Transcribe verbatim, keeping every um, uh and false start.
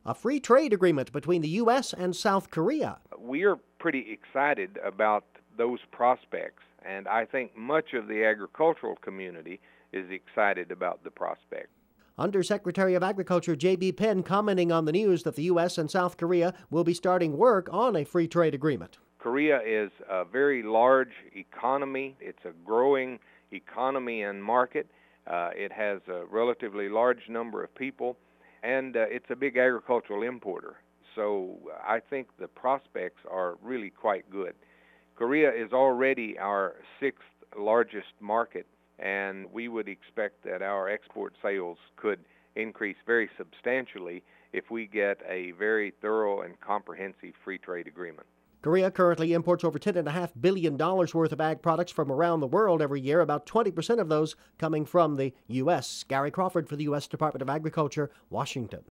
a free trade agreement between the U S and South Korea. We are pretty excited about those prospects, and I think much of the agricultural community is excited about the prospect. Undersecretary of Agriculture J B Penn commenting on the news that the U S and South Korea will be starting work on a free trade agreement. Korea is a very large economy. It's a growing economy and market. Uh, it has a relatively large number of people, and uh, it's a big agricultural importer. So I think the prospects are really quite good. Korea is already our sixth largest market, and we would expect that our export sales could increase very substantially if we get a very thorough and comprehensive free trade agreement. Korea currently imports over ten point five billion dollars worth of ag products from around the world every year, about twenty percent of those coming from the U S. Gary Crawford for the U S Department of Agriculture, Washington.